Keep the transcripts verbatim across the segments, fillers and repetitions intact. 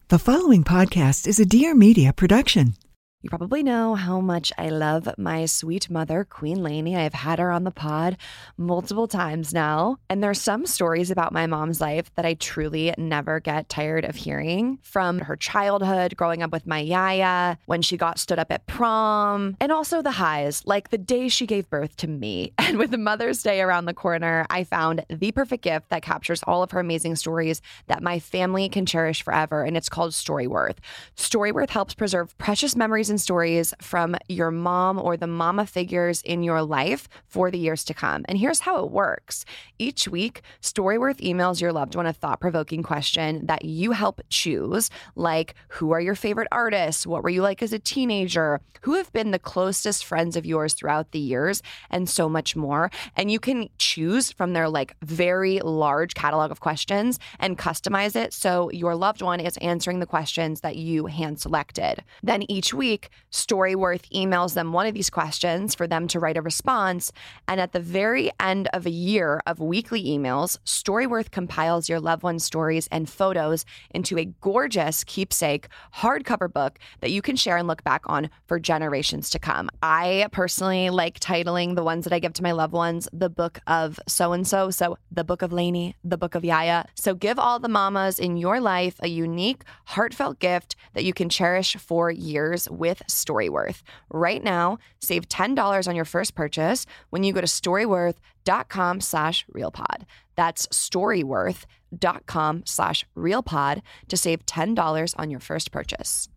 The following podcast is a Dear Media production. You probably know how much I love my sweet mother, Queen Lainey. I've had her on the pod multiple times now. And there's some stories about my mom's life that I truly never get tired of hearing. From her childhood, growing up with my yaya, when she got stood up at prom, and also the highs, like the day she gave birth to me. And with Mother's Day around the corner, I found the perfect gift that captures all of her amazing stories that my family can cherish forever. And it's called Storyworth. Storyworth helps preserve precious memories and stories from your mom or the mama figures in your life for the years to come. And here's how it works. Each week, Storyworth emails your loved one a thought-provoking question that you help choose, like who are your favorite artists? What were you like as a teenager? Who have been the closest friends of yours throughout the years? And so much more. And you can choose from their like very large catalog of questions and customize it so your loved one is answering the questions that you hand selected. Then each week, Storyworth emails them one of these questions for them to write a response. And at the very end of a year of weekly emails, Storyworth compiles your loved one's stories and photos into a gorgeous keepsake hardcover book that you can share and look back on for generations to come. I personally like titling the ones that I give to my loved ones, the book of so-and-so. So the book of Lainey, the book of Yaya. So give all the mamas in your life a unique, heartfelt gift that you can cherish for years with Storyworth. Right now, save ten dollars on your first purchase when you go to storyworth.com slash realpod. That's storyworth.com slash realpod to save ten dollars on your first purchase.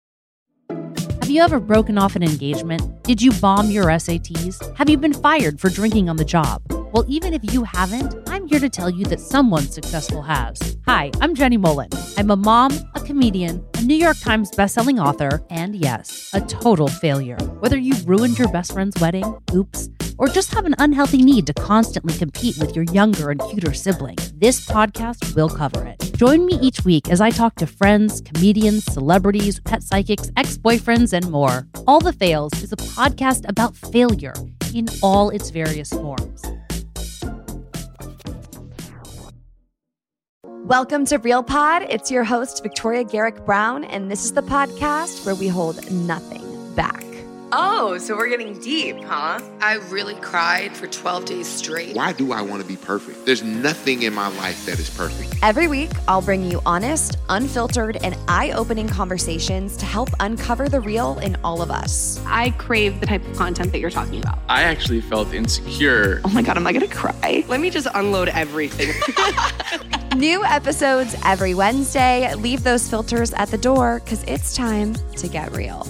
Have you ever broken off an engagement? Did you bomb your S A Ts? Have you been fired for drinking on the job? Well, even if you haven't, I'm here to tell you that someone successful has. Hi, I'm Jenny Mullen. I'm a mom, a comedian, a New York Times bestselling author, and yes, a total failure. Whether you ruined your best friend's wedding, oops, or just have an unhealthy need to constantly compete with your younger and cuter sibling, this podcast will cover it. Join me each week as I talk to friends, comedians, celebrities, pet psychics, ex-boyfriends, and more. All the Fails is a podcast about failure in all its various forms. Welcome to Real Pod. It's your host, Victoria Garrick Brown, and this is the podcast where we hold nothing back. Oh, so we're getting deep, huh? I really cried for twelve days straight. Why do I want to be perfect? There's nothing in my life that is perfect. Every week, I'll bring you honest, unfiltered, and eye-opening conversations to help uncover the real in all of us. I crave the type of content that you're talking about. I actually felt insecure. Oh my God, am I gonna cry? Let me just unload everything. New episodes every Wednesday. Leave those filters at the door because it's time to get real.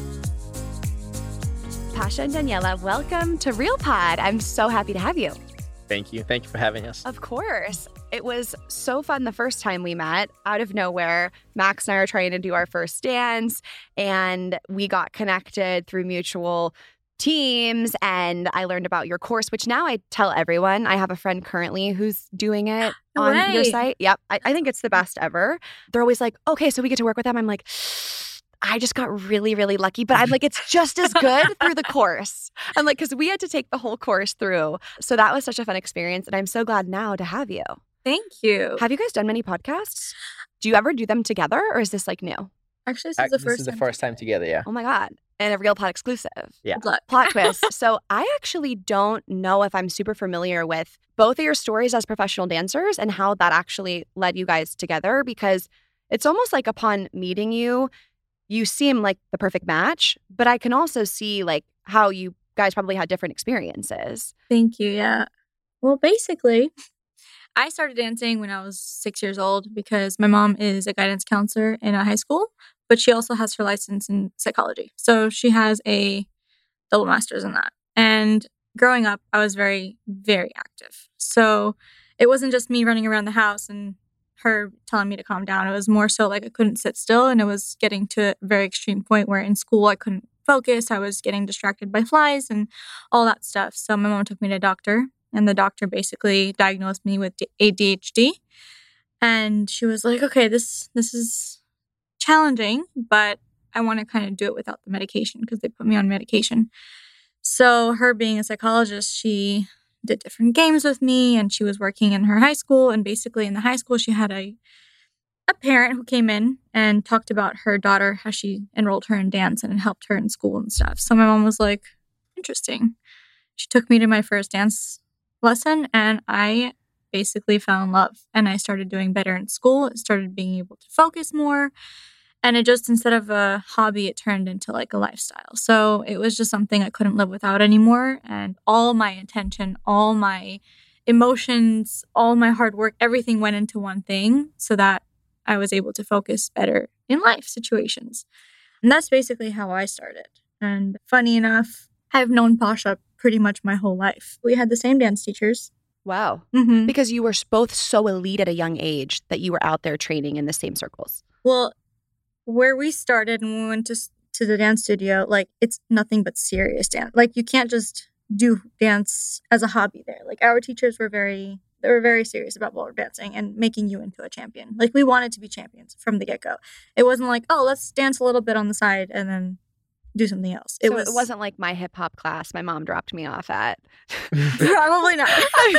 Pasha and Daniela, welcome to Real Pod. I'm so happy to have you. Thank you. Thank you for having us. Of course. It was so fun the first time we met. Out of nowhere, Max and I were trying to do our first dance, and we got connected through mutual teams, and I learned about your course, which now I tell everyone. I have a friend currently who's doing it on Hooray. your site. Yep. I, I think it's the best ever. They're always like, okay, so we get to work with them. I'm like, I just got really, really lucky. But I'm like, it's just as good through the course. I'm like, because we had to take the whole course through. So that was such a fun experience. And I'm so glad now to have you. Thank you. Have you guys done many podcasts? Do you ever do them together, or is this like new? Actually, this Uh, is the this first is the time. first time together, yeah. Oh my God. And a Real Pod exclusive. Yeah. Good luck. Plot twist. So I actually don't know if I'm super familiar with both of your stories as professional dancers and how that actually led you guys together, because it's almost like upon meeting you, you seem like the perfect match, but I can also see like how you guys probably had different experiences. Thank you. Yeah. Well, basically, I started dancing when I was six years old because my mom is a guidance counselor in a high school, but she also has her license in psychology. So she has a double master's in that. And growing up, I was very, very active. So it wasn't just me running around the house and her telling me to calm down. It was more so like I couldn't sit still, and it was getting to a very extreme point where in school I couldn't focus. I was getting distracted by flies and all that stuff. So my mom took me to a doctor, and the doctor basically diagnosed me with A D H D. And she was like, okay, this this is challenging, but I want to kind of do it without the medication because they put me on medication. So her being a psychologist, she did different games with me, and she was working in her high school. And basically in the high school, she had a a parent who came in and talked about her daughter, how she enrolled her in dance and helped her in school and stuff. So my mom was like, interesting. She took me to my first dance lesson and I basically fell in love. And I started doing better in school. I started being able to focus more. And it just, instead of a hobby, it turned into like a lifestyle. So it was just something I couldn't live without anymore. And all my attention, all my emotions, all my hard work, everything went into one thing so that I was able to focus better in life situations. And that's basically how I started. And funny enough, I've known Pasha pretty much my whole life. We had the same dance teachers. Wow. Mm-hmm. Because you were both so elite at a young age that you were out there training in the same circles. Well, where we started and we went to, to the dance studio, like, it's nothing but serious dance. Like, you can't just do dance as a hobby there. Like, our teachers were very... They were very serious about ballroom dancing and making you into a champion. Like, we wanted to be champions from the get-go. It wasn't like, oh, let's dance a little bit on the side and then do something else. It so was. It wasn't like my hip hop class my mom dropped me off at. Probably not.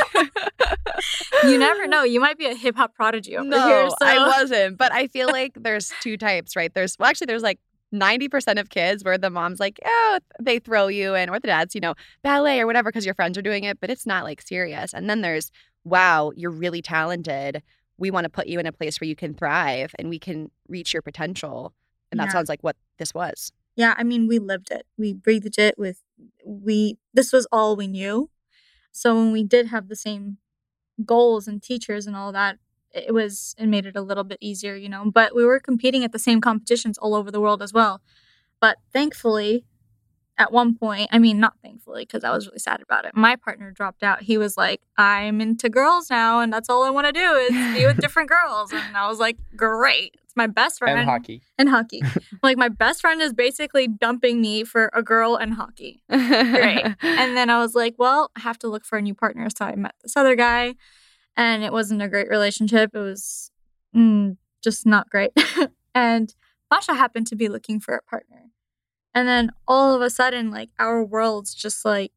You never know. You might be a hip hop prodigy over no, here. So. I wasn't. But I feel like there's two types, right? There's well, actually there's like ninety percent of kids where the mom's like, oh, they throw you in, or the dad's, you know, ballet or whatever because your friends are doing it, but it's not like serious. And then there's, wow, you're really talented. We want to put you in a place where you can thrive and we can reach your potential. And that Yeah. sounds like what this was. Yeah, I mean, we lived it. We breathed it with, we, this was all we knew. So when we did have the same goals and teachers and all that, it was, it made it a little bit easier, you know. But we were competing at the same competitions all over the world as well. But thankfully, at one point, I mean, not thankfully, because I was really sad about it. My partner dropped out. He was like, I'm into girls now, and that's all I want to do is be with different girls. And I was like, great. It's my best friend. And hockey. And hockey. Like, my best friend is basically dumping me for a girl and hockey. Great. And then I was like, well, I have to look for a new partner. So I met this other guy, and it wasn't a great relationship. It was mm, just not great. And Pasha happened to be looking for a partner. And then all of a sudden, like, our worlds just, like,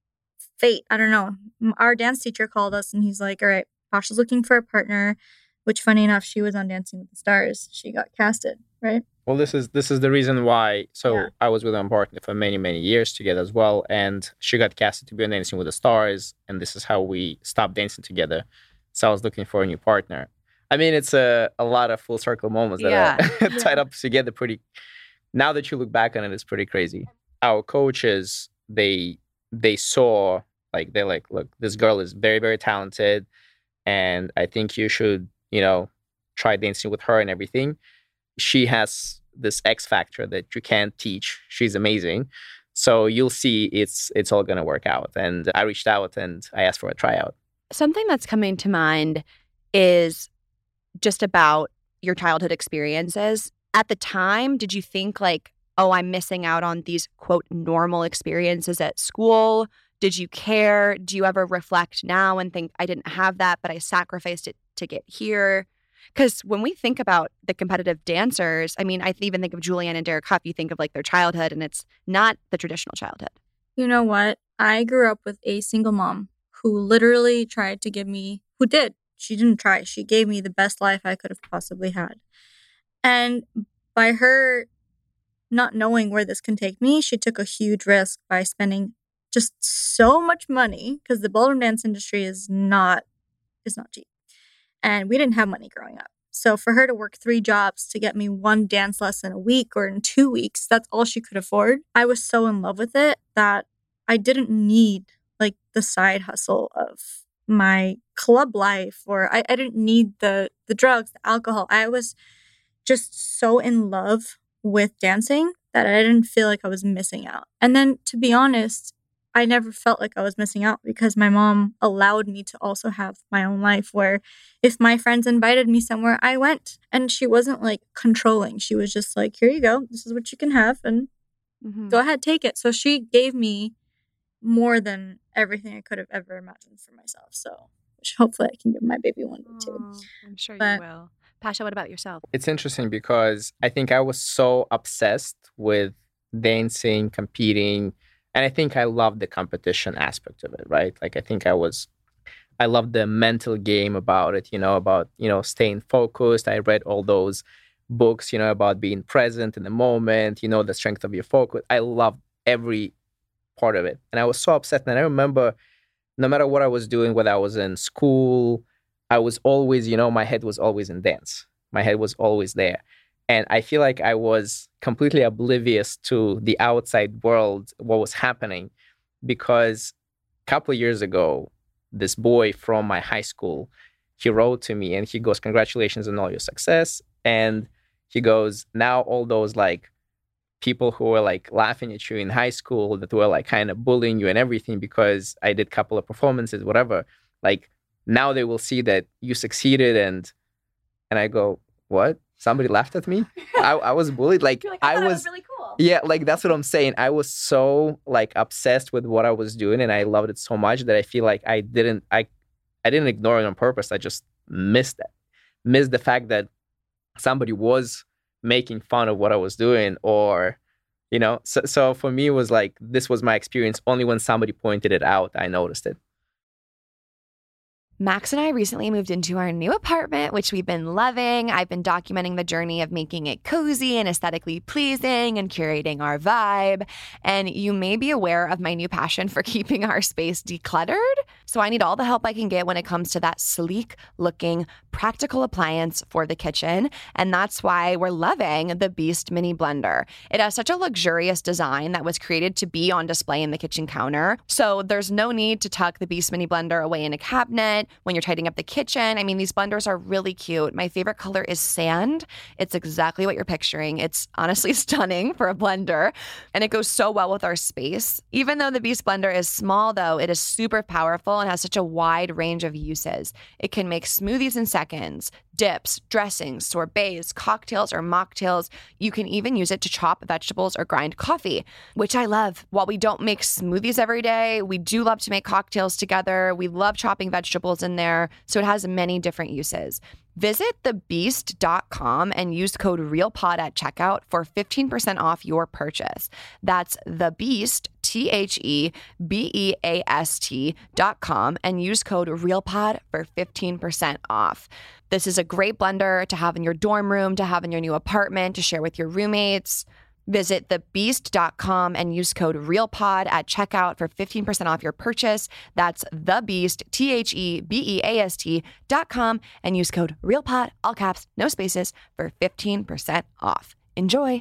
fate. I don't know. Our dance teacher called us, and he's like, all right, Pasha's looking for a partner, which, funny enough, she was on Dancing with the Stars. She got casted, right? Well, this is this is the reason why. So Yeah. I was with my partner for many, many years together as well. And she got casted to be on Dancing with the Stars. And this is how we stopped dancing together. So I was looking for a new partner. I mean, it's a, a lot of full circle moments that Yeah. are tied up together pretty. Now that you look back on it, it's pretty crazy. Our coaches, they they saw, like, they're like, look, this girl is very, very talented. And I think you should, you know, try dancing with her and everything. She has this X factor that you can't teach. She's amazing. So you'll see it's it's all going to work out. And I reached out and I asked for a tryout. Something that's coming to mind is just about your childhood experiences. At the time, did you think like, oh, I'm missing out on these, quote, normal experiences at school? Did you care? Do you ever reflect now and think, I didn't have that, but I sacrificed it to get here? Because when we think about the competitive dancers, I mean, I even think of Julianne and Derek Huff, you think of like their childhood, and it's not the traditional childhood. You know what? I grew up with a single mom who literally tried to give me, who did. She didn't try. She gave me the best life I could have possibly had. And by her not knowing where this can take me, she took a huge risk by spending just so much money, because the ballroom dance industry is not is not cheap. And we didn't have money growing up. So for her to work three jobs to get me one dance lesson a week or in two weeks, that's all she could afford. I was so in love with it that I didn't need like the side hustle of my club life, or I, I didn't need the the drugs, the alcohol. I was just so in love with dancing that I didn't feel like I was missing out. And then, to be honest, I never felt like I was missing out because my mom allowed me to also have my own life, where if my friends invited me somewhere, I went. And she wasn't like controlling. She was just like, here you go. This is what you can have, and Mm-hmm. go ahead, take it. So she gave me more than everything I could have ever imagined for myself. So which hopefully I can give my baby one day too. Oh, I'm sure But- you will. Pasha, what about yourself? It's interesting because I think I was so obsessed with dancing, competing, and I think I loved the competition aspect of it, right? Like, I think I was I love the mental game about it, you know, about, you know, staying focused. I read all those books, you know, about being present in the moment, you know, the strength of your focus. I loved every part of it. And I was so upset. And I remember no matter what I was doing, whether I was in school, I was always, you know, my head was always in dance. My head was always there. And I feel like I was completely oblivious to the outside world, what was happening, because a couple of years ago, this boy from my high school, he wrote to me and he goes, congratulations on all your success. And he goes, now all those like people who were like laughing at you in high school, that were like kind of bullying you and everything because I did a couple of performances, whatever, like now they will see that you succeeded. And and I go, what? Somebody laughed at me? I, I was bullied. Like, like I, I was, was really cool. Yeah, like that's what I'm saying. I was so like obsessed with what I was doing and I loved it so much that I feel like I didn't, I, I didn't ignore it on purpose. I just missed that, missed the fact that somebody was making fun of what I was doing, or, you know, so, so for me, it was like, this was my experience. Only when somebody pointed it out, I noticed it. Max and I recently moved into our new apartment, which we've been loving. I've been documenting the journey of making it cozy and aesthetically pleasing and curating our vibe. And you may be aware of my new passion for keeping our space decluttered. So I need all the help I can get when it comes to that sleek looking, practical appliance for the kitchen. And that's why we're loving the Beast Mini Blender. It has such a luxurious design that was created to be on display in the kitchen counter. So there's no need to tuck the Beast Mini Blender away in a cabinet when you're tidying up the kitchen. I mean, these blenders are really cute. My favorite color is sand. It's exactly what you're picturing. It's honestly stunning for a blender, and it goes so well with our space. Even though the Beast Blender is small, though, it is super powerful and has such a wide range of uses. It can make smoothies in seconds, dips, dressings, sorbets, cocktails, or mocktails. You can even use it to chop vegetables or grind coffee, which I love. While we don't make smoothies every day, we do love to make cocktails together. We love chopping vegetables in there, so it has many different uses. Visit the beast dot com and use code REALPOD at checkout for fifteen percent off your purchase. That's TheBeast, T H E B E A S T dot com, and use code REALPOD for fifteen percent off. This is a great blender to have in your dorm room, to have in your new apartment, to share with your roommates. Visit the beast dot com and use code REALPOD at checkout for fifteen percent off your purchase. That's TheBeast, T H E B E A S T dot com, and use code REALPOD, all caps, no spaces, for fifteen percent off. Enjoy.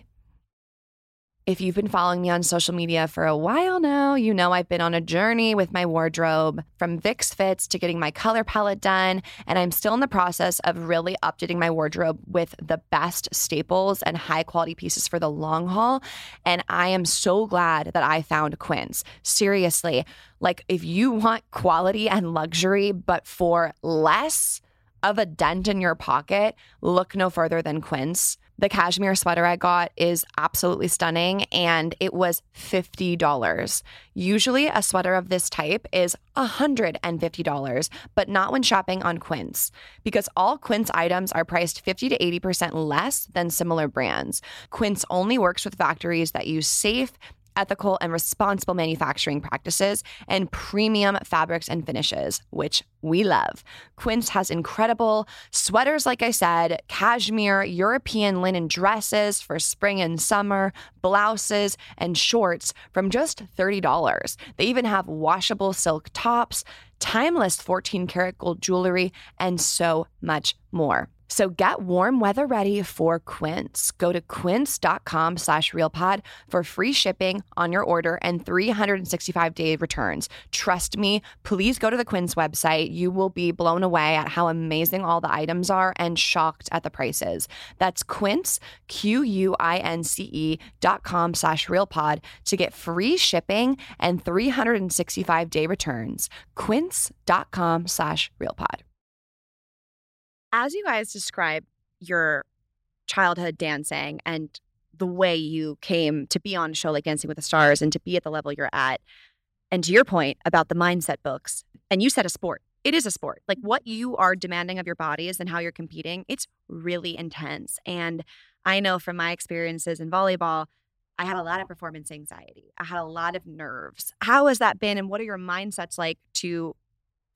If you've been following me on social media for a while now, you know I've been on a journey with my wardrobe, from Vicks Fits to getting my color palette done, and I'm still in the process of really updating my wardrobe with the best staples and high quality pieces for the long haul. And I am so glad that I found Quince. Seriously, like if you want quality and luxury, but for less of a dent in your pocket, look no further than Quince. The cashmere sweater I got is absolutely stunning, and it was fifty dollars. Usually a sweater of this type is one hundred fifty dollars, but not when shopping on Quince, because all Quince items are priced fifty to eighty percent less than similar brands. Quince only works with factories that use safe, ethical, and responsible manufacturing practices and premium fabrics and finishes, which we love. Quince has incredible sweaters, like I said, cashmere, European linen dresses for spring and summer, blouses, and shorts from just thirty dollars. They even have washable silk tops, timeless fourteen karat gold jewelry, and so much more. So get warm weather ready for Quince. Go to quince.com slash realpod for free shipping on your order and three hundred sixty-five day returns. Trust me, please go to the Quince website. You will be blown away at how amazing all the items are and shocked at the prices. That's Quince, Q-U-I-N-C-E dot com slash realpod to get free shipping and three hundred sixty-five day returns. Quince.com slash realpod. As you guys describe your childhood dancing and the way you came to be on a show like Dancing with the Stars and to be at the level you're at, and to your point about the mindset books, and you said a sport. It is a sport. Like what you are demanding of your bodies and how you're competing, it's really intense. And I know from my experiences in volleyball, I had a lot of performance anxiety. I had a lot of nerves. How has that been, and what are your mindsets like to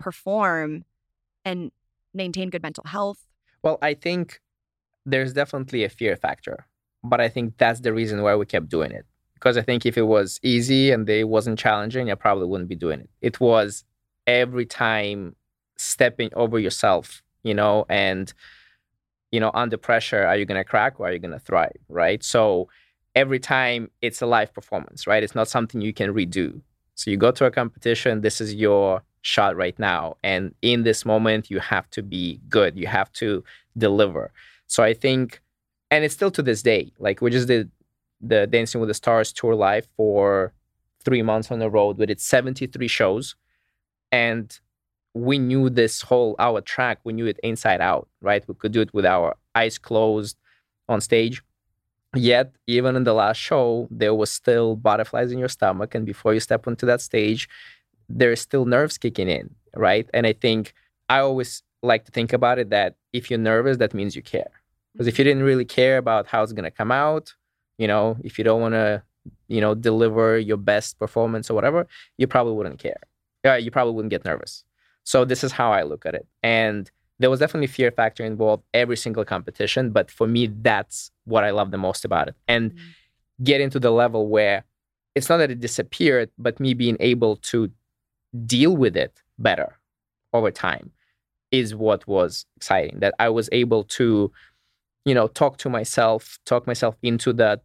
perform and maintain good mental health? Well, I think there's definitely a fear factor, but I think that's the reason why we kept doing it. Because I think if it was easy and it wasn't challenging, I probably wouldn't be doing it. It was every time stepping over yourself, you know, and, you know, under pressure, are you going to crack or are you going to thrive, right? So every time it's a live performance, right? It's not something you can redo. So you go to a competition, this is your shot right now. And in this moment, you have to be good. You have to deliver. So I think, and it's still to this day, like we just did the Dancing with the Stars tour live for three months on the road. We did seventy-three shows. And we knew this whole, our track, we knew it inside out, right? We could do it with our eyes closed on stage. Yet, even in the last show, there was still butterflies in your stomach. And before you step onto that stage, there's still nerves kicking in, right? And I think I always like to think about it that if you're nervous, that means you care. Because if you didn't really care about how it's going to come out, you know, if you don't want to, you know, deliver your best performance or whatever, you probably wouldn't care. Yeah, you probably wouldn't get nervous. So this is how I look at it. And there was definitely fear factor involved every single competition. But for me, that's what I love the most about it. And mm-hmm. getting to the level where it's not that it disappeared, but me being able to deal with it better over time is what was exciting. That I was able to, you know, talk to myself, talk myself into that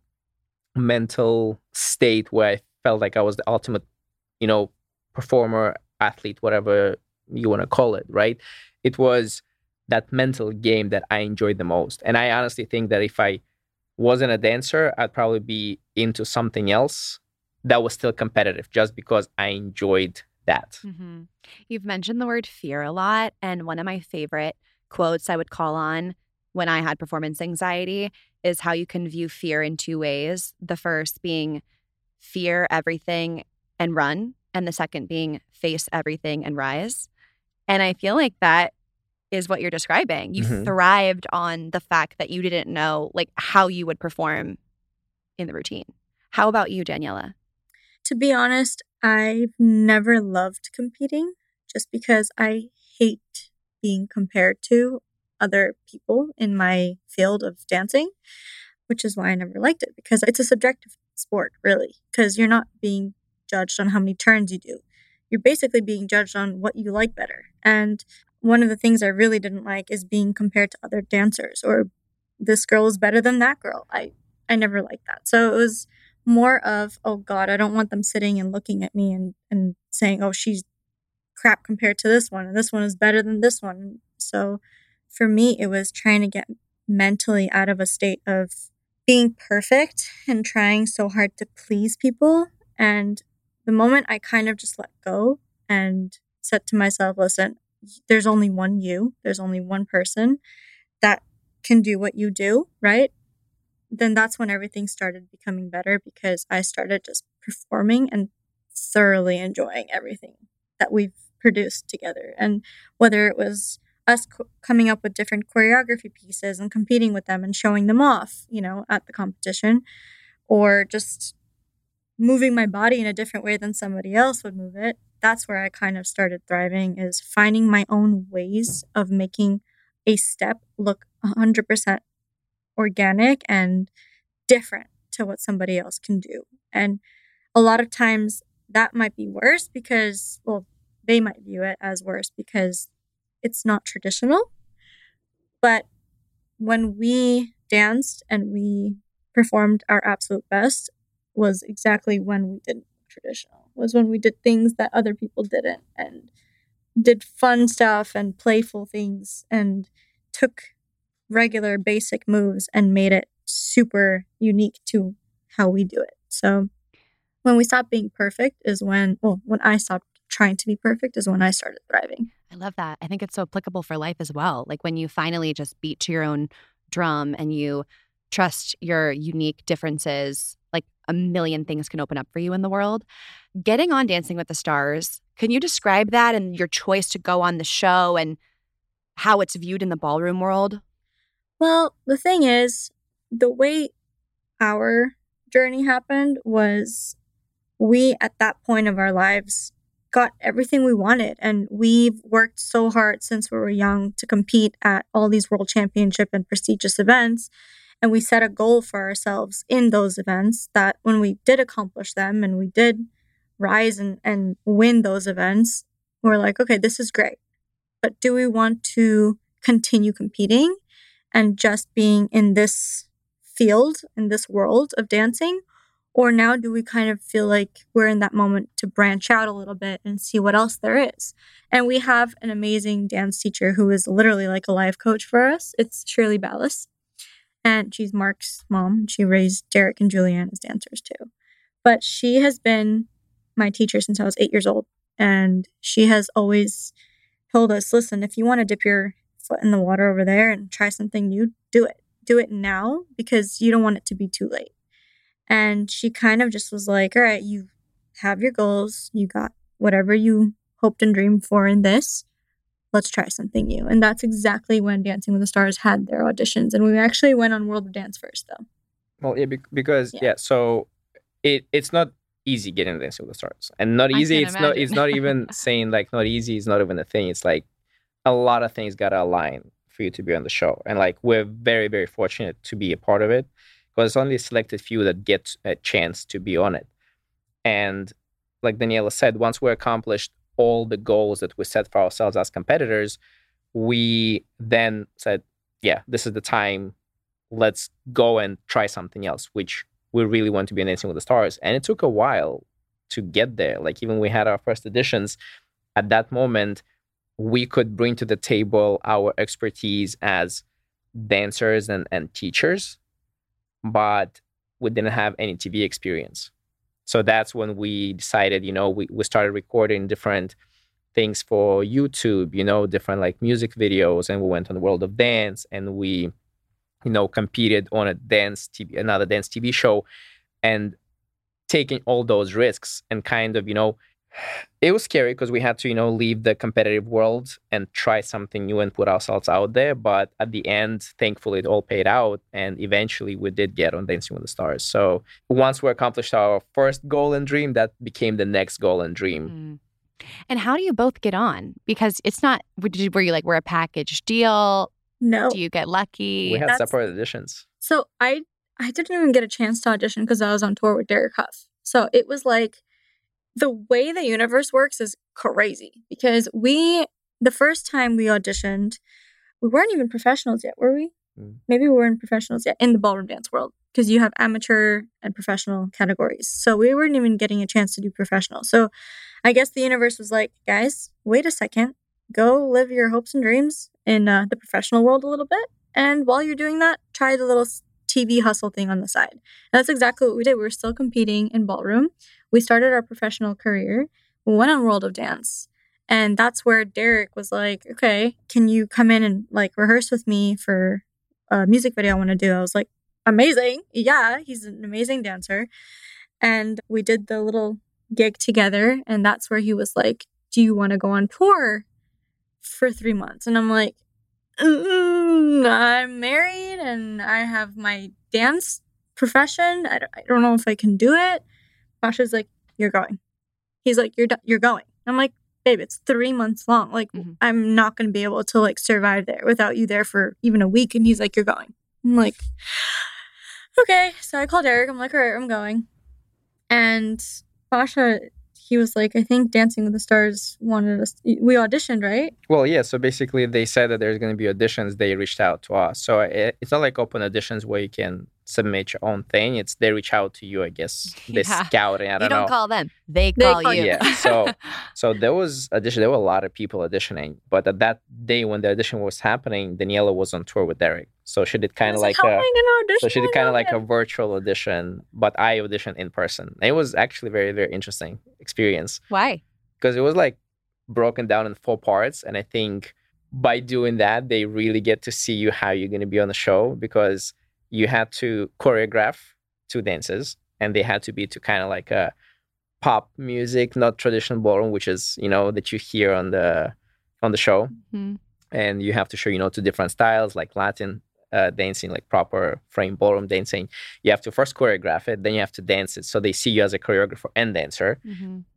mental state where I felt like I was the ultimate, you know, performer, athlete, whatever you want to call it, right? It was that mental game that I enjoyed the most. And I honestly think that if I wasn't a dancer, I'd probably be into something else that was still competitive just because I enjoyed that. Mm-hmm. You've mentioned the word fear a lot. And one of my favorite quotes I would call on when I had performance anxiety is how you can view fear in two ways. The first being fear everything and run. And the second being face everything and rise. And I feel like that is what you're describing. You mm-hmm. thrived on the fact that you didn't know like how you would perform in the routine. How about you, Daniela? To be honest, I've never loved competing just because I hate being compared to other people in my field of dancing, which is why I never liked it, because it's a subjective sport, really, because you're not being judged on how many turns you do. You're basically being judged on what you like better. And one of the things I really didn't like is being compared to other dancers, or this girl is better than that girl. I, I never liked that. So it was more of, oh God, I don't want them sitting and looking at me and, and saying, oh, she's crap compared to this one, and this one is better than this one. So for me, it was trying to get mentally out of a state of being perfect and trying so hard to please people. And the moment I kind of just let go and said to myself, listen, there's only one you, there's only one person that can do what you do, right? Then that's when everything started becoming better, because I started just performing and thoroughly enjoying everything that we've produced together. And whether it was us co- coming up with different choreography pieces and competing with them and showing them off, you know, at the competition, or just moving my body in a different way than somebody else would move it, that's where I kind of started thriving, is finding my own ways of making a step look one hundred percent organic and different to what somebody else can do. And a lot of times that might be worse because, well, they might view it as worse because it's not traditional. But when we danced and we performed our absolute best was exactly when we didn't traditional, was when we did things that other people didn't, and did fun stuff and playful things and took regular basic moves and made it super unique to how we do it. So when we stopped being perfect is when, well, when I stopped trying to be perfect is when I started thriving. I love that. I think it's so applicable for life as well. Like when you finally just beat to your own drum and you trust your unique differences, like a million things can open up for you in the world. Getting on Dancing with the Stars, can you describe that and your choice to go on the show and how it's viewed in the ballroom world? Well, the thing is, the way our journey happened was we, at that point of our lives, got everything we wanted. And we've worked so hard since we were young to compete at all these world championship and prestigious events. And we set a goal for ourselves in those events that when we did accomplish them and we did rise and, and win those events, we're like, okay, this is great. But do we want to continue competing and just being in this field, in this world of dancing? Or now do we kind of feel like we're in that moment to branch out a little bit and see what else there is? And we have an amazing dance teacher who is literally like a life coach for us. It's Shirley Ballas. And she's Mark's mom. She raised Derek and Julianne as dancers too. But she has been my teacher since I was eight years old. And she has always told us, listen, if you want to dip your foot in the water over there and try something new, do it. Do it now because you don't want it to be too late. And she kind of just was like, all right, you have your goals. You got whatever you hoped and dreamed for in this. Let's try something new. And that's exactly when Dancing with the Stars had their auditions. And we actually went on World of Dance first, though. Well, yeah, because, yeah, yeah so it it's not easy getting Dancing with the Stars. And not easy, it's imagine. not It's not even saying, like, not easy is not even a thing. It's like a lot of things got to align for you to be on the show. And, like, we're very, very fortunate to be a part of it. Because it's only a selected few that get a chance to be on it. And like Daniela said, once we accomplished all the goals that we set for ourselves as competitors, we then said, yeah, this is the time. Let's go and try something else, which we really want to be in Dancing with the Stars. And it took a while to get there. Like even we had our first auditions, at that moment, we could bring to the table our expertise as dancers and, and teachers, but we didn't have any T V experience. So that's when we decided, you know, we, we started recording different things for YouTube, you know, different like music videos, and we went on the World of Dance, and we, you know, competed on a dance T V, another dance T V show, and taking all those risks and kind of, you know, it was scary because we had to, you know, leave the competitive world and try something new and put ourselves out there. But at the end, thankfully, it all paid out. And eventually we did get on Dancing with the Stars. So once we accomplished our first goal and dream, that became the next goal and dream. Mm. And how do you both get on? Because it's not, were you like, we're a package deal? No. Do you get lucky? We had That's, separate auditions. So I, I didn't even get a chance to audition because I was on tour with Derek Huff. So it was like, the way the universe works is crazy because we, the first time we auditioned, we weren't even professionals yet, were we? Mm. Maybe we weren't professionals yet in the ballroom dance world because you have amateur and professional categories. So we weren't even getting a chance to do professional. So I guess the universe was like, guys, wait a second, go live your hopes and dreams in uh, the professional world a little bit. And while you're doing that, try the little T V hustle thing on the side. And that's exactly what we did. We were still competing in ballroom. We started our professional career. We went on World of Dance. And that's where Derek was like, okay, can you come in and like rehearse with me for a music video I want to do? I was like, amazing. Yeah, he's an amazing dancer. And we did the little gig together. And that's where he was like, do you want to go on tour for three months? And I'm like, mm, I'm married and I have my dance profession. I don't, I don't know if I can do it. Masha's like, you're going. He's like, you're do- you're going. I'm like, babe, it's three months long. Like, mm-hmm. I'm not going to be able to like survive there without you there for even a week. And he's like, you're going. I'm like, okay. So I called Eric. I'm like, all right, I'm going. And Masha, he was like, I think Dancing with the Stars wanted us. We auditioned, right? Well, yeah. So basically, they said that there's going to be auditions. They reached out to us. So it, it's not like open auditions where you can submit your own thing. It's they reach out to you, I guess. They yeah. scout it. I don't know. You don't know. call them. They call, they call you. Yeah. So so there was audition. There were a lot of people auditioning. But at that day when the audition was happening, Daniela was on tour with Derek. So she did kind of like a so she did kind of like a virtual audition, but I auditioned in person. And it was actually very, very interesting experience. Why? Because it was like broken down in four parts. And I think by doing that, they really get to see you how you're going to be on the show, because you had to choreograph two dances, and they had to be to kind of like a pop music, not traditional ballroom, which is, you know, that you hear on the on the show. Mm-hmm. And you have to show, you know, two different styles, like Latin uh, dancing, like proper frame ballroom dancing. You have to first choreograph it, then you have to dance it. So they see you as a choreographer and dancer. Mm-hmm.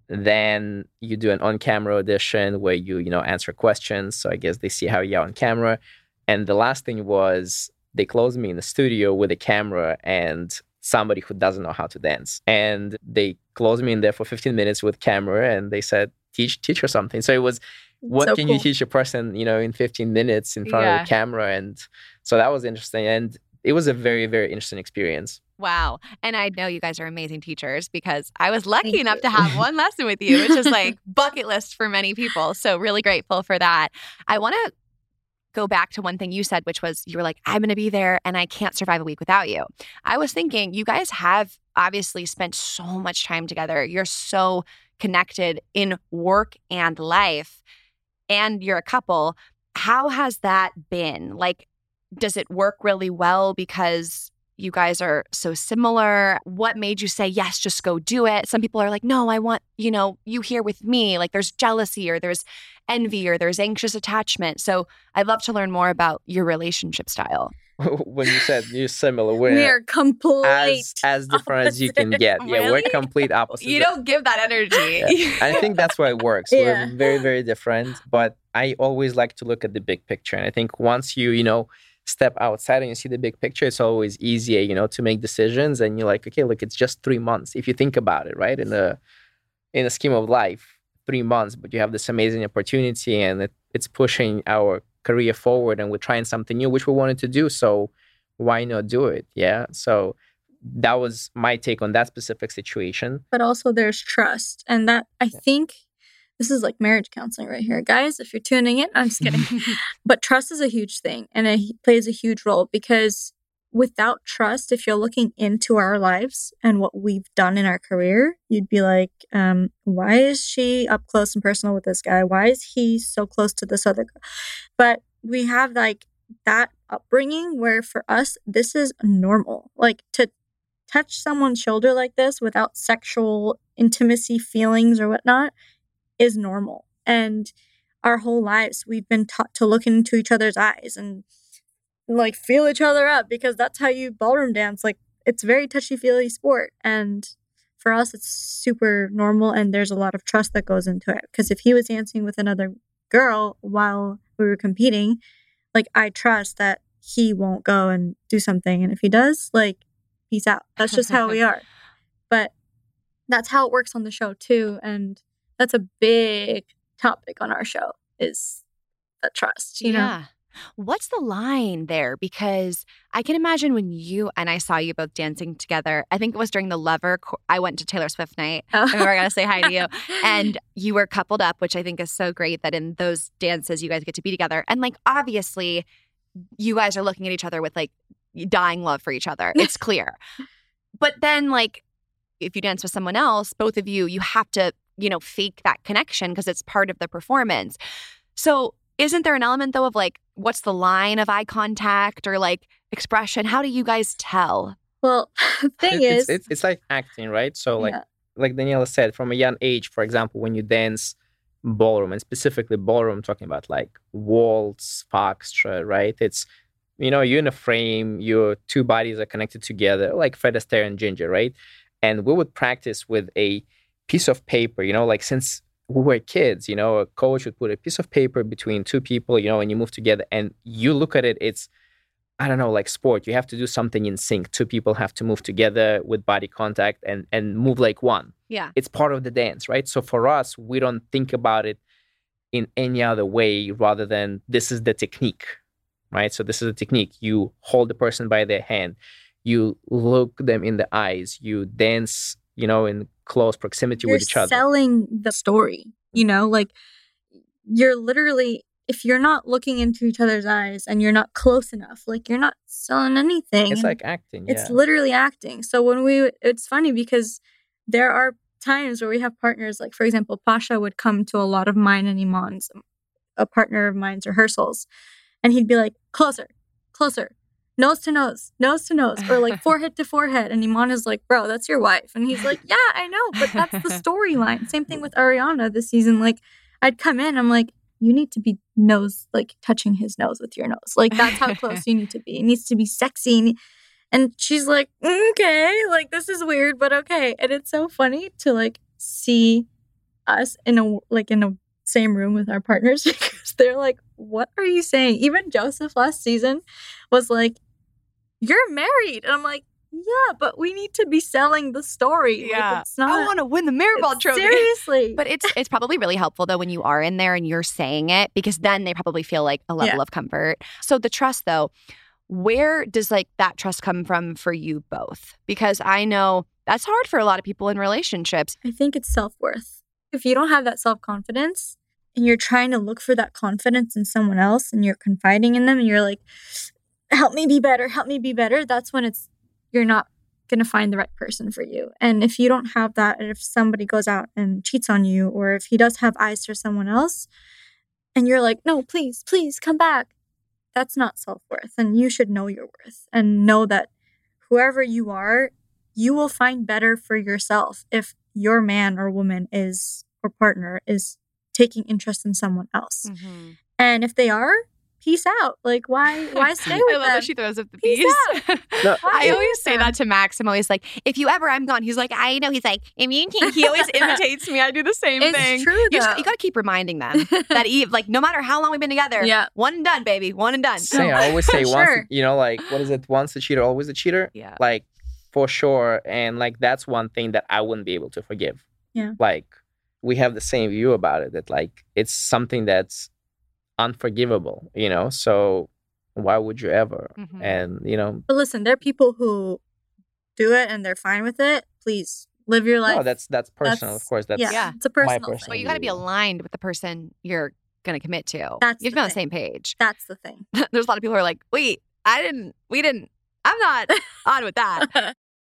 Then you do an on-camera audition where you, you know, answer questions. So I guess they see how you're on camera. And the last thing was they closed me in the studio with a camera and somebody who doesn't know how to dance. And they closed me in there for fifteen minutes with camera and they said, teach teach her something. So it was, what So can cool. you teach a person, you know, in fifteen minutes in front Yeah. of the camera? And so that was interesting. And it was a very, very interesting experience. Wow. And I know you guys are amazing teachers because I was lucky Thank enough you. to have one lesson with you, which is like bucket list for many people. So really grateful for that. I want to go back to one thing you said, which was you were like, I'm going to be there and I can't survive a week without you. I was thinking you guys have obviously spent so much time together. You're so connected in work and life, and you're a couple. How has that been? Like, does it work really well because you guys are so similar? What made you say, yes, just go do it? Some people are like, no, I want, you know, you here with me. Like there's jealousy or there's envy or there's anxious attachment. So I'd love to learn more about your relationship style. When you said you're similar, we're We are complete. as as different as you can get. Yeah, we're Really? complete opposites. You don't give that energy. Yeah. I think that's why it works. Yeah. We're very, very different. But I always like to look at the big picture. And I think once you, you know, step outside and you see the big picture, it's always easier, you know, to make decisions. And you're like, okay, look, it's just three months. If you think about it, right? In the in the scheme of life, three months, but you have this amazing opportunity and it, it's pushing our career forward and we're trying something new, which we wanted to do. So why not do it? Yeah. So that was my take on that specific situation. But also there's trust. And that, I think, this is like marriage counseling right here. Guys, if you're tuning in, I'm just kidding. But trust is a huge thing and it plays a huge role because without trust, if you're looking into our lives and what we've done in our career, you'd be like, um, why is she up close and personal with this guy? Why is he so close to this other guy? But we have like that upbringing where for us, this is normal. Like to touch someone's shoulder like this without sexual intimacy feelings or whatnot is normal. And our whole lives, we've been taught to look into each other's eyes and like feel each other up because that's how you ballroom dance. Like it's very touchy-feely sport. And for us, it's super normal. And there's a lot of trust that goes into it. Because if he was dancing with another girl while we were competing, like I trust that he won't go and do something. And if he does, like, peace out. That's just how we are. But that's how it works on the show too. And that's a big topic on our show is the trust, you know? Yeah. What's the line there? Because I can imagine when you and I saw you both dancing together, I think it was during the Lover, co- I went to Taylor Swift night. Oh. I remember I got to say hi to you. And you were coupled up, which I think is so great that in those dances you guys get to be together. And like, obviously, you guys are looking at each other with like dying love for each other. It's clear. But then like, if you dance with someone else, both of you, you have to, you know, fake that connection because it's part of the performance. So isn't there an element though of like, what's the line of eye contact or like expression? How do you guys tell? Well, the thing It- is, it's, it's, it's like acting, right? So like Yeah. like Daniela said, from a young age, for example, when you dance ballroom, and specifically ballroom, talking about like waltz, foxtrot, right? It's, you know, you're in a frame, your two bodies are connected together, like Fred Astaire and Ginger, right? And we would practice with a piece of paper, you know, like since we were kids, you know, a coach would put a piece of paper between two people, you know, and you move together and you look at it, it's, I don't know, like sport. You have to do something in sync. Two people have to move together with body contact and, and move like one. Yeah. It's part of the dance, right? So for us, we don't think about it in any other way rather than this is the technique, right? So this is the technique. You hold the person by their hand. You look them in the eyes. You dance, you know, in close proximity you're with each other. selling the story, you know, like you're literally, if you're not looking into each other's eyes and you're not close enough, like you're not selling anything. It's And like acting, yeah. It's literally acting. So when we, it's funny because there are times where we have partners, like for example, Pasha would come to a lot of mine and Iman's, a partner of mine's rehearsals, and he'd be like, closer, closer, nose to nose, nose to nose, or like forehead to forehead. And Iman is like, bro, that's your wife. And he's like, yeah, I know, but that's the storyline. Same thing with Ariana this season. Like I'd come in, I'm like, you need to be nose, like touching his nose with your nose. Like that's how close you need to be. It needs to be sexy. And she's like, okay, like this is weird, but okay. And it's so funny to like see us in a like in a same room with our partners because they're like, what are you saying? Even Joseph last season was like, you're married. And I'm like, yeah, but we need to be selling the story. Yeah. Like, it's not, I want to win the Mirrorball trophy. Seriously. But it's it's probably really helpful though when you are in there and you're saying it, because then they probably feel like a level Yeah. of comfort. So the trust though, where does like that trust come from for you both? Because I know that's hard for a lot of people in relationships. I think it's self-worth. If you don't have that self-confidence and you're trying to look for that confidence in someone else and you're confiding in them and you're like, help me be better, help me be better, that's when it's you're not going to find the right person for you. And if you don't have that, and if somebody goes out and cheats on you, or if he does have eyes for someone else, and you're like, no, please, please come back, that's not self-worth. And you should know your worth and know that whoever you are, you will find better for yourself if your man or woman is, or partner is taking interest in someone else. Mm-hmm. And if they are, peace out. Like, why why stay with I them? love that she throws up the Peace peace. out. No, I Stay always with say them. that to Max. I'm always like, if you ever, I'm gone. He's like, I know. He's like, if you can. He always imitates me. I do the same It's thing. true, You, just, though. you got to keep reminding them that Eve, like, no matter how long we've been together, Yeah. one and done, baby, one and done. Same. I always say once, Sure. you know, like, what is it? Once a cheater, always a cheater. Yeah. Like, for sure. And like, that's one thing that I wouldn't be able to forgive. Yeah. Like, we have the same view about it, that like, it's something that's unforgivable, you know? So why would you ever? Mhm. And, you know, But listen, there are people who do it and they're fine with it. Please live your life. no, that's, that's personal. That's- Of course, that's, yeah, Yeah. it's a personal personal thing. But you got to be aligned with the person you're going to commit to. That's you have to the be on the thing. same page. That's the thing. There's a lot of people who are like, wait, I didn't, we didn't, I'm not on with that.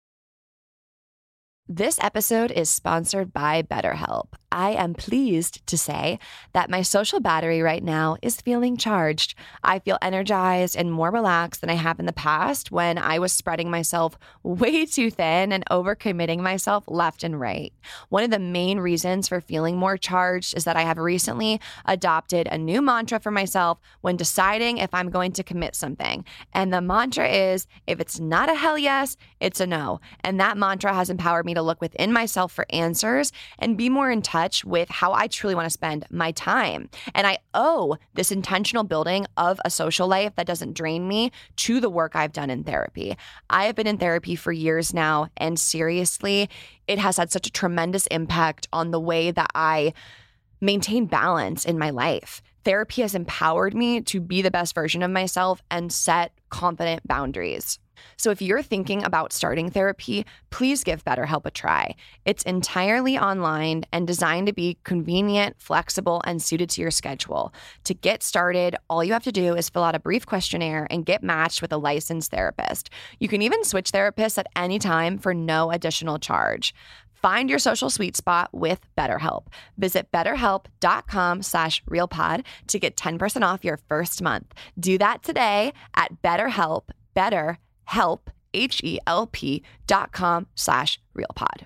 This episode is sponsored by BetterHelp. I am pleased to say that my social battery right now is feeling charged. I feel energized and more relaxed than I have in the past when I was spreading myself way too thin and overcommitting myself left and right. One of the main reasons for feeling more charged is that I have recently adopted a new mantra for myself when deciding if I'm going to commit something. And the mantra is, if it's not a hell yes, it's a no. And that mantra has empowered me to look within myself for answers and be more in touch with how I truly want to spend my time. And I owe this intentional building of a social life that doesn't drain me to the work I've done in therapy. I have been in therapy for years now, and seriously, it has had such a tremendous impact on the way that I maintain balance in my life. Therapy has empowered me to be the best version of myself and set confident boundaries. So if you're thinking about starting therapy, please give BetterHelp a try. It's entirely online and designed to be convenient, flexible, and suited to your schedule. To get started, all you have to do is fill out a brief questionnaire and get matched with a licensed therapist. You can even switch therapists at any time for no additional charge. Find your social sweet spot with BetterHelp. Visit betterhelp.com slash realpod to get ten percent off your first month. Do that today at BetterHelp, better help, H E L P dot com slash realpod.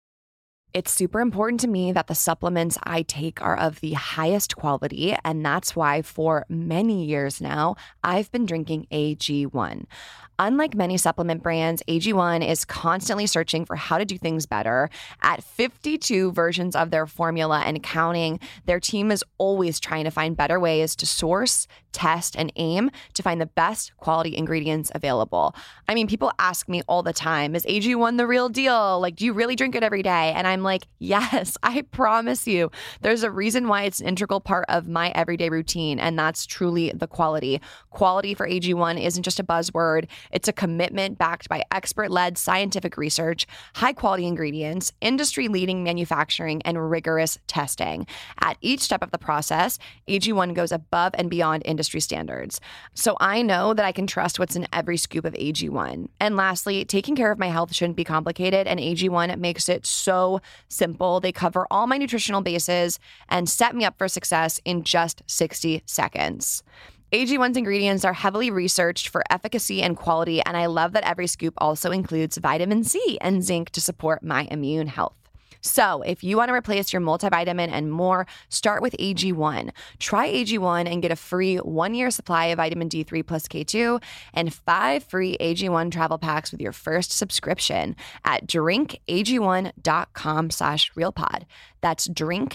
It's super important to me that the supplements I take are of the highest quality, and that's why for many years now, I've been drinking A G one. Unlike many supplement brands, A G one is constantly searching for how to do things better. At fifty-two versions of their formula and counting, their team is always trying to find better ways to source, test, and aim to find the best quality ingredients available. I mean, people ask me all the time, is A G one the real deal? Like, do you really drink it every day? And I'm like, yes, I promise you. There's a reason why it's an integral part of my everyday routine, and that's truly the quality. Quality for A G one isn't just a buzzword. It's a commitment backed by expert-led scientific research, high-quality ingredients, industry-leading manufacturing, and rigorous testing. At each step of the process, A G one goes above and beyond industry standards. So I know that I can trust what's in every scoop of A G one. And lastly, taking care of my health shouldn't be complicated, and A G one makes it so simple. They cover all my nutritional bases and set me up for success in just sixty seconds. A G one's ingredients are heavily researched for efficacy and quality, and I love that every scoop also includes vitamin C and zinc to support my immune health. So if you want to replace your multivitamin and more, start with A G one. Try A G one and get a free one-year supply of vitamin D three plus K two and five free A G one travel packs with your first subscription at drinkag1.com slash realpod. That's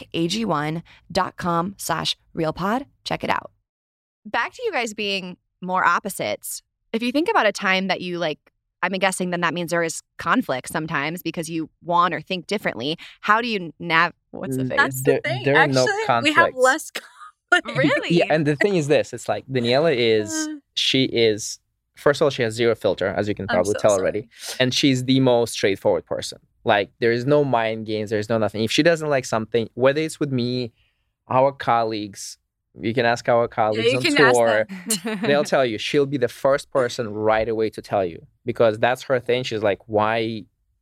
drinkag1.com slash realpod. Check it out. Back to you guys being more opposites. If you think about a time that you like, I'm guessing then that means there is conflict sometimes because you want or think differently. How do you nav? What's the thing? That's There- the thing. there are no Actually, we have conflicts. less conflict. Really? Yeah, and the thing is this, it's like Daniela is, Uh. she is, first of all, she has zero filter, as you can I'm probably so tell sorry. already. And she's the most straightforward person. Like, there is no mind games, there's no nothing. If she doesn't like something, whether it's with me, our colleagues, you can ask our colleagues you on can tour, ask them. they'll tell you. She'll be the first person right away to tell you because that's her thing. She's like, why,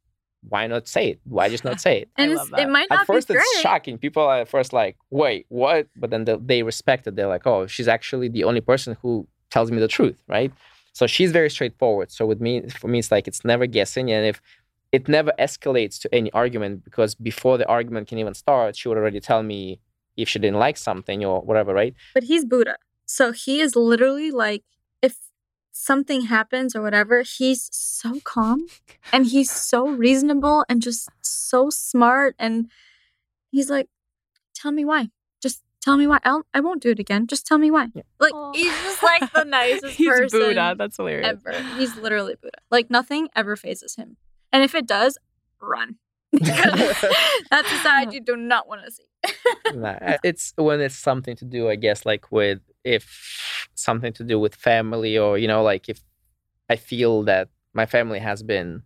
why not say it? Why just not say it? And I it's, love that. it might not At first, be it's great. shocking. People are at first like, wait, what? But then they, they respect it. They're like, oh, she's actually the only person who tells me the truth, right? So she's very straightforward. So with me, for me, it's like it's never guessing. And if it never escalates to any argument, because before the argument can even start, she would already tell me if she didn't like something or whatever, right? But he's Buddha. So he is literally like, if something happens or whatever, he's so calm and he's so reasonable and just so smart. And he's like, tell me why. Just tell me why. I'll, I won't do it again. Just tell me why. Yeah. Like, Aw. he's just like the nicest He's person Buddha. That's hilarious. ever. He's literally Buddha. Like, nothing ever phases him. And if it does, run. Because that's a side you do not want to see. Nah, it's when it's something to do, I guess, like with if something to do with family or, you know, like if I feel that my family has been,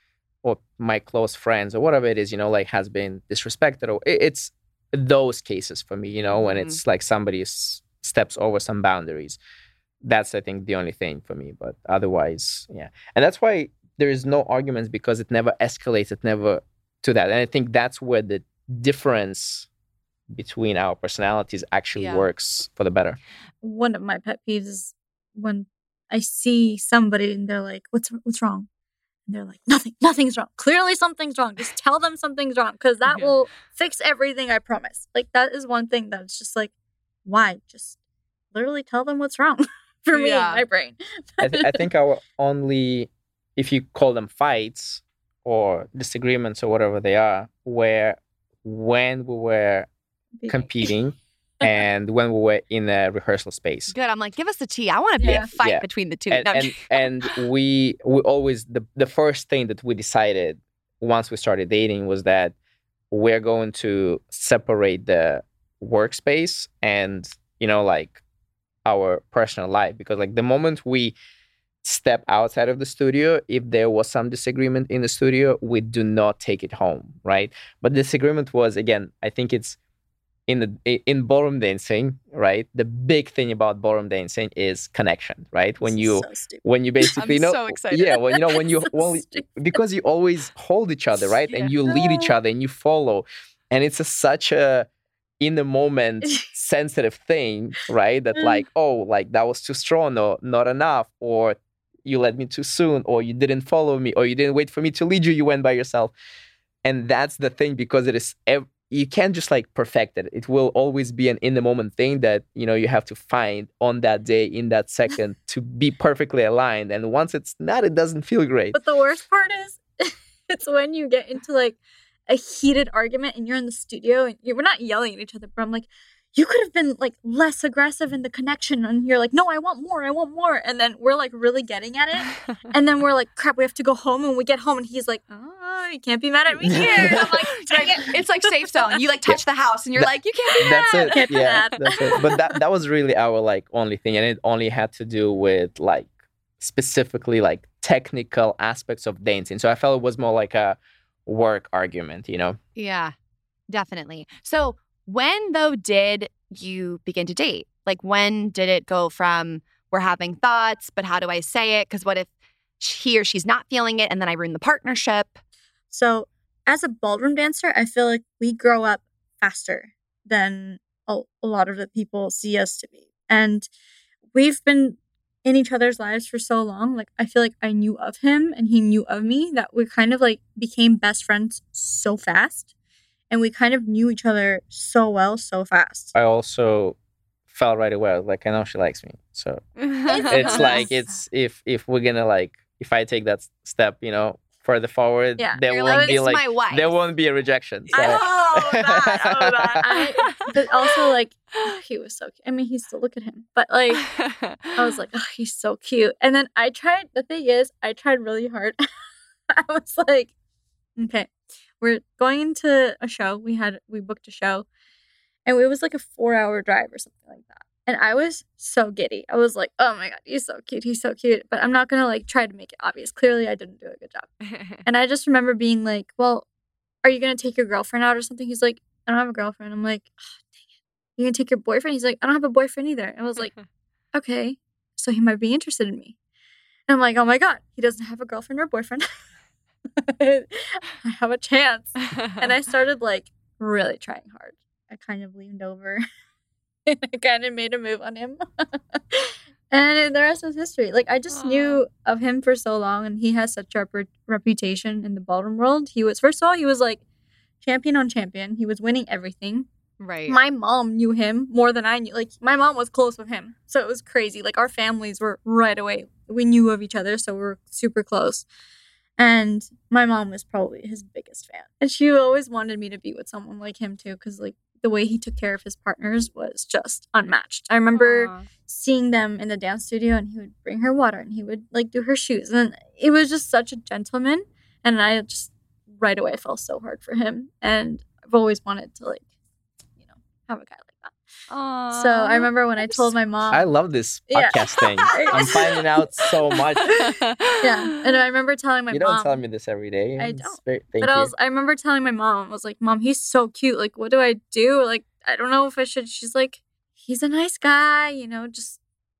or my close friends or whatever it is, you know, like has been disrespected or it- it's those cases for me, you know, when Mhm. it's like somebody s- steps over some boundaries. That's, I think, the only thing for me. But otherwise, yeah. And that's why there is no arguments because it never escalates. It never to that. And I think that's where the difference between our personalities actually Yeah. works for the better. One of my pet peeves is when I see somebody and they're like, "What's what's wrong?" And they're like, "Nothing, nothing's wrong. Clearly, something's wrong. Just tell them something's wrong because that Yeah. will fix everything. I promise." Like that is one thing that's just like, why? Just literally tell them what's wrong. For me, Yeah. in my brain. I, th- I think our only, if you call them fights or disagreements or whatever they are, were when we were competing and when we were in a rehearsal space. Good. I'm like, give us the tea. I want to be Yeah. a fight Yeah. between the two. And No, I'm and, and we we always the the first thing that we decided once we started dating was that we're going to separate the workspace and, you know, like our personal life, because like the moment we step outside of the studio, if there was some disagreement in the studio, we do not take it home, right? But the disagreement was, again, I think it's in the in ballroom dancing, right? The big thing about ballroom dancing is connection, right? When This is you so stupid. when you basically I'm know, so excited. yeah, when you know when you So only stupid. because you always hold each other, right? And you lead each other and you follow, and it's a, such a in the moment sensitive thing, right? That like, oh, like that was too strong or not enough, or you led me too soon, or you didn't follow me, or you didn't wait for me to lead you, you went by yourself. And that's the thing, because it is ev- you can't just like perfect it. It will always be an in the moment thing that, you know, you have to find on that day, in that second, to be perfectly aligned. And once it's not, it doesn't feel great. But the worst part is, it's when you get into like a heated argument and you're in the studio and you're, we're not yelling at each other, but I'm like, you could have been like less aggressive in the connection. And you're like, no, I want more. I want more. And then we're like really getting at it. And then we're like, crap, we have to go home. And we get home and he's like, oh, you can't be mad at me here. And I'm like, dang it. it's like safe zone. You like touch the house and you're That- like, you can't be That's mad. it. Can't be Yeah, mad. that's it. But that that was really our like only thing, and it only had to do with like specifically like technical aspects of dancing. So I felt it was more like a work argument, you know. Yeah, definitely. So when though did you begin to date? Like when did it go from we're having thoughts, but how do I say it? Because what if he or she's not feeling it and then I ruin the partnership? So as a ballroom dancer, I feel like we grow up faster than a, a lot of the people see us to be. And we've been in each other's lives for so long. Like, I feel like I knew of him and he knew of me, that we kind of like became best friends so fast. And we kind of knew each other so well, so fast. I also felt right away. I was like, I know she likes me. So it's like, it's if if we're gonna like, if I take that step, you know, further forward, Yeah. there You're won't like, be "This is like, my wife." there won't be a rejection. So. Oh, that, oh, that. I, but also, like, oh, he was so cute. I mean, he's still, look at him. But, like, I was like, oh, he's so cute. And then I tried, the thing is, I tried really hard. I was like, okay, we're going into a show. We had, we booked a show. And it was like a four hour drive or something like that. And I was so giddy. I was like, oh my God, he's so cute. He's so cute. But I'm not going to like try to make it obvious. Clearly, I didn't do a good job. And I just remember being like, well, are you going to take your girlfriend out or something? He's like, I don't have a girlfriend. I'm like, oh, dang it. You going to take your boyfriend? He's like, I don't have a boyfriend either. And I was like, okay, so he might be interested in me. And I'm like, oh my God, he doesn't have a girlfriend or boyfriend. I have a chance. And I started like really trying hard. I kind of leaned over and I kind of made a move on him. And the rest was history. Like, I just Aww. knew of him for so long, and he has such a rep- reputation in the ballroom world. He was, first of all, he was like champion on champion. He was winning everything. Right. My mom knew him more than I knew. Like, my mom was close with him. So it was crazy. Like, our families were right away. We knew of each other, so we were super close. And my mom was probably his biggest fan. And she always wanted me to be with someone like him, too, because, like, the way he took care of his partners was just unmatched. I remember Aww. seeing them in the dance studio, and he would bring her water, and he would, like, do her shoes. And it was just such a gentleman. And I just, right away, fell so hard for him. And I've always wanted to, like, you know, have a guy like that. Aww. So I remember when I told my mom. I love this Yeah. podcast thing. I'm finding out so much. Yeah. And I remember telling my You mom. don't tell me this every day. I It's don't. very- thank But you. I was, I remember telling my mom, I was like, Mom, he's so cute. Like, what do I do? Like, I don't know if I should. She's like, he's a nice guy, you know, just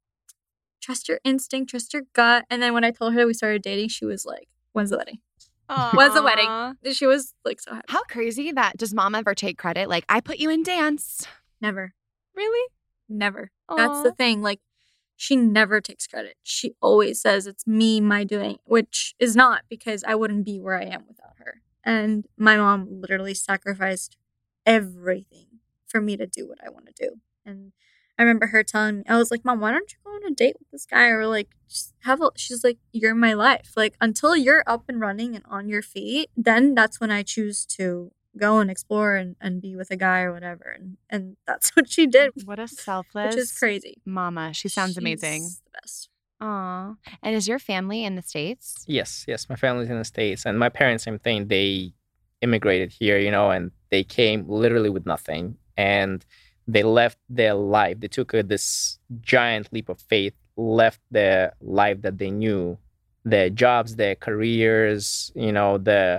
trust your instinct, trust your gut. And then when I told her we started dating, she was like, when's the wedding? When's the wedding? She was like so happy. How crazy that, does mom ever take credit? Like, I put you in dance. Never. Really? Never. Aww. That's the thing. Like, she never takes credit. She always says it's me, my doing, which is not, because I wouldn't be where I am without her. And my mom literally sacrificed everything for me to do what I want to do. And I remember her telling me, I was like, Mom, why don't you go on a date with this guy? Or like, just have a, she's like, you're my life. Like, until you're up and running and on your feet, then that's when I choose to go and explore and, and be with a guy or whatever. And and that's what she did. What a selfless, which is crazy. Mama. She sounds She's amazing. the best. Aw. And is your family in the States? Yes, yes. My family's in the States, and my parents, same thing. They immigrated here, you know, and they came literally with nothing, and they left their life. They took uh, this giant leap of faith, left their life that they knew, their jobs, their careers, you know, the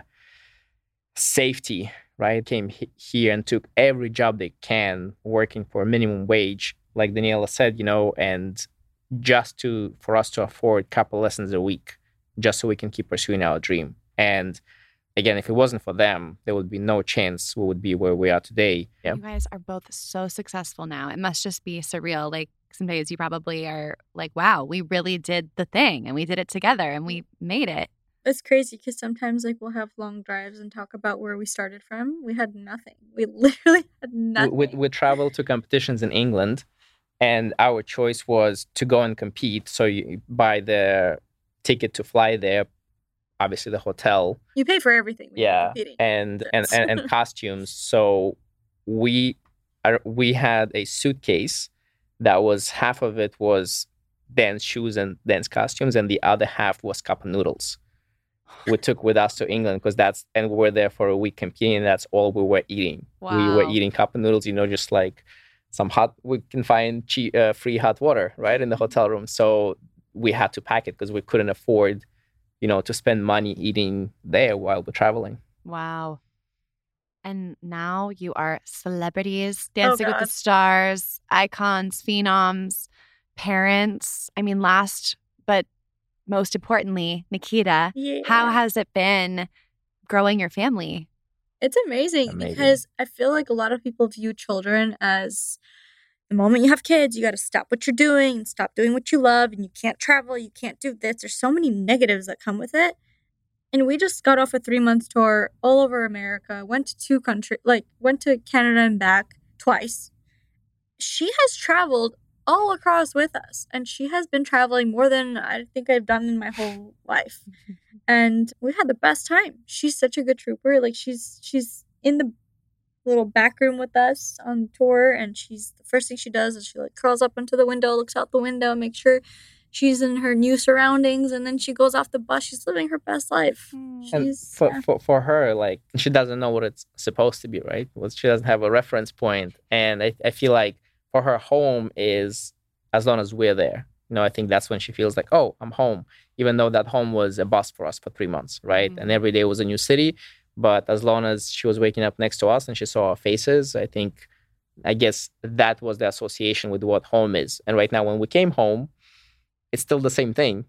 safety, right? Came he- here and took every job they can, working for minimum wage, like Daniela said, you know, and just to for us to afford a couple lessons a week, just so we can keep pursuing our dream. And again, if it wasn't for them, there would be no chance we would be where we are today. Yeah. You guys are both so successful now. It must just be surreal. Like, some days you probably are like, wow, we really did the thing and we did it together and we made it. It's crazy because sometimes like we'll have long drives and talk about where we started from. We had nothing. We literally had nothing. We, we, we traveled to competitions in England, and our choice was to go and compete. So you buy the ticket to fly there, obviously the hotel. You pay for everything. When yeah, you're competing. and, and, and and costumes. So we are, we had a suitcase that was half of it was dance shoes and dance costumes, and the other half was cup noodles. We took with us to England because that's, and we were there for a week competing, and that's all we were eating. Wow. We were eating cup noodles, you know, just like some hot, we can find cheap, uh, free hot water, right, in the hotel room. So we had to pack it because we couldn't afford, you know, to spend money eating there while we're traveling. Wow. And now you are celebrities, Dancing Oh, with the God. Stars, icons, phenoms, parents. I mean, last but most importantly, Nikita, Yeah. how has it been growing your family? It's amazing, Amazing. because I feel like a lot of people view children as the moment you have kids, you got to stop what you're doing and stop doing what you love, and you can't travel, you can't do this. There's so many negatives that come with it. And we just got off a three-month tour all over America, went to two countries, like went to Canada and back twice. She has traveled all across with us, and she has been traveling more than I think I've done in my whole life. And we had the best time. She's such a good trooper. Like she's she's in the little back room with us on tour, and she's the first thing she does is she like curls up into the window, looks out the window, makes sure she's in her new surroundings, and then she goes off the bus. She's living her best life. And She's, for, yeah. for for her, like she doesn't know what it's supposed to be, right? Well, she doesn't have a reference point, and I, I feel like for her, home is as long as we're there. You know, I think that's when she feels like, oh, I'm home, even though that home was a bus for us for three months, right? Mm-hmm. And every day was a new city. But as long as she was waking up next to us and she saw our faces, I think, I guess that was the association with what home is. And right now, when we came home, it's still the same thing.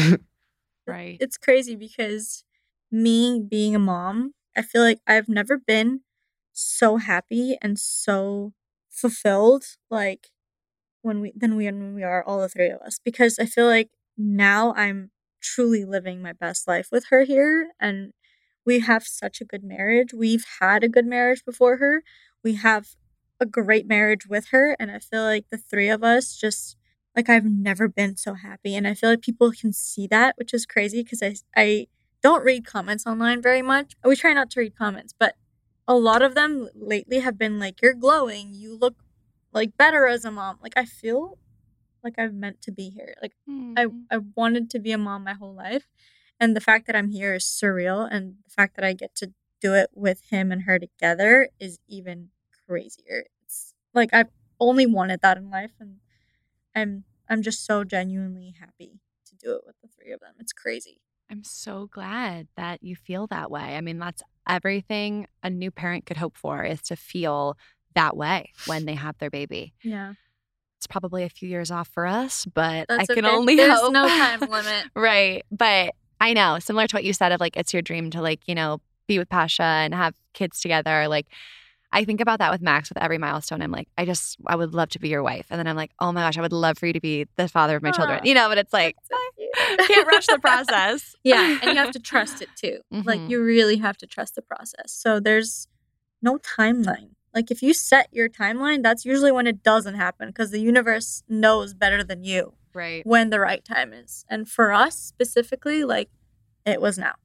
Right. It's crazy because me being a mom, I feel like I've never been so happy and so fulfilled like when we than we when we are all the three of us, because I feel like now I'm truly living my best life with her here, and we have such a good marriage. We've had a good marriage before her. We have a great marriage with her, and I feel like the three of us just like I've never been so happy, and I feel like people can see that, which is crazy because I I don't read comments online very much. We try not to read comments, but a lot of them lately have been like, "You're glowing. You look like better as a mom." Like I feel like I've meant to be here. Like Mm. I I wanted to be a mom my whole life, and the fact that I'm here is surreal, and the fact that I get to do it with him and her together is even crazier. It's like I've only wanted that in life, and I'm I'm just so genuinely happy to do it with the three of them. It's crazy. I'm so glad that you feel that way. I mean, that's everything a new parent could hope for, is to feel that way when they have their baby. Yeah. It's probably a few years off for us, but That's I can okay. only There's hope. no time limit. Right. But I know, similar to what you said of like, it's your dream to like, you know, be with Pasha and have kids together. Like, I think about that with Max with every milestone. I'm like, I just, I would love to be your wife. And then I'm like, oh my gosh, I would love for you to be the father of my children. Aw, You know, but it's like, so I can't rush the process. Yeah, and you have to trust it too. Like Mhm. you really have to trust the process. So there's no timeline. Like if you set your timeline, that's usually when it doesn't happen, because the universe knows better than you Right. when the right time is. And for us specifically, like it was now.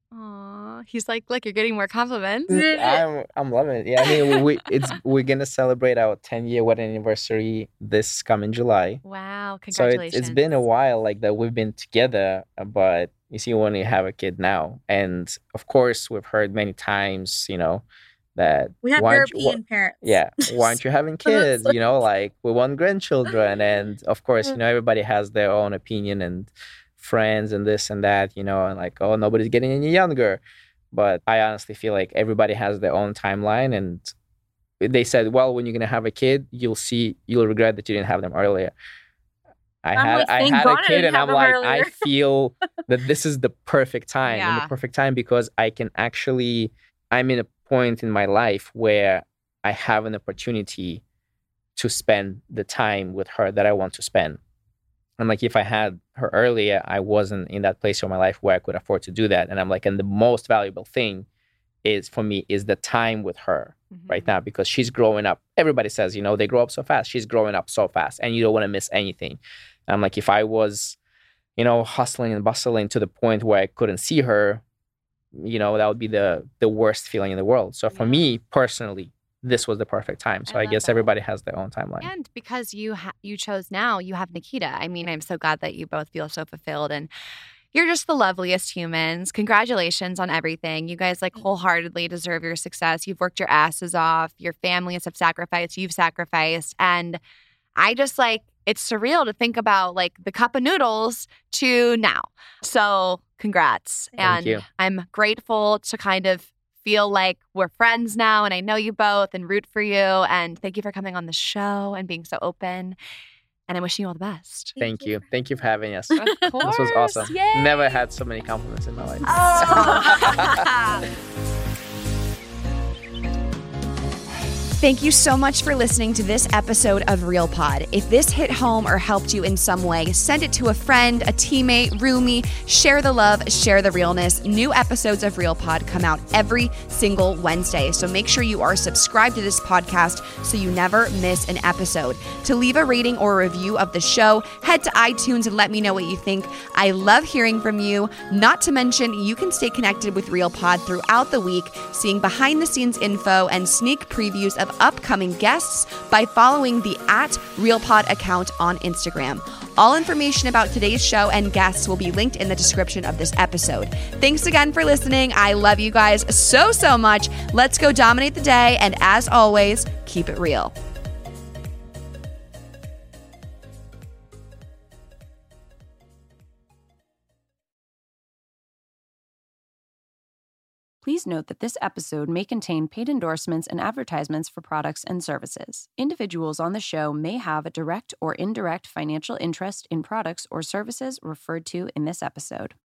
Aw, he's like, look, you're getting more compliments. I'm I'm loving it. Yeah, I mean, we it's we're gonna celebrate our ten year wedding anniversary this coming July. Wow, So it's, congratulations. it's been a while like that we've been together, uh, but you see, when you have a kid now, and of course we've heard many times, you know, that We have why aren't you- European parents. yeah, why aren't you having kids? You know, like we want grandchildren, and of course, you know, everybody has their own opinion and friends and this and that, you know, and like, oh, nobody's getting any younger. But I honestly feel like everybody has their own timeline, and they said, well, when you're gonna have a kid, you'll see, you'll regret that you didn't have them earlier. I I'm had like, I thank had God a I kid, didn't and have I'm them like, earlier. I feel that this is the perfect time, and the Yeah. perfect time because I can actually, I'm in a point in my life where I have an opportunity to spend the time with her that I want to spend. And like, if I had her earlier, I wasn't in that place in my life where I could afford to do that. And I'm like, and the most valuable thing is for me is the time with her Mhm. right now, because she's growing up. Everybody says, you know, they grow up so fast. She's growing up so fast, and you don't want to miss anything. And I'm like, if I was, you know, hustling and bustling to the point where I couldn't see her, you know, that would be the the worst feeling in the world. So for Yeah. me personally, this was the perfect time. So I I, love guess that. everybody has their own timeline. And because you ha- you chose now, you have Nikita. I mean, I'm so glad that you both feel so fulfilled, and you're just the loveliest humans. Congratulations on everything. You guys like wholeheartedly deserve your success. You've worked your asses off. Your families have sacrificed. You've sacrificed. And I just like, it's surreal to think about like the cup of noodles to now. So congrats. Thank and you. I'm grateful to kind of feel like we're friends now, and I know you both and root for you. And thank you for coming on the show and being so open. And I'm wishing you all the best. Thank you. Thank you for having us. Of This course. was awesome. Yay. Never had so many compliments in my life. Oh. Thank you so much for listening to this episode of Real Pod. If this hit home or helped you in some way, send it to a friend, a teammate, roomie. Share the love, share the realness. New episodes of Real Pod come out every single Wednesday, so make sure you are subscribed to this podcast so you never miss an episode. To leave a rating or a review of the show, head to iTunes and let me know what you think. I love hearing from you. Not to mention, you can stay connected with Real Pod throughout the week, seeing behind the scenes info and sneak previews of upcoming guests by following the at RealPod account on Instagram. All information about today's show and guests will be linked in the description of this episode. Thanks again for listening. I love you guys so, so much. Let's go dominate the day. And as always, keep it real. Please note that this episode may contain paid endorsements and advertisements for products and services. Individuals on the show may have a direct or indirect financial interest in products or services referred to in this episode.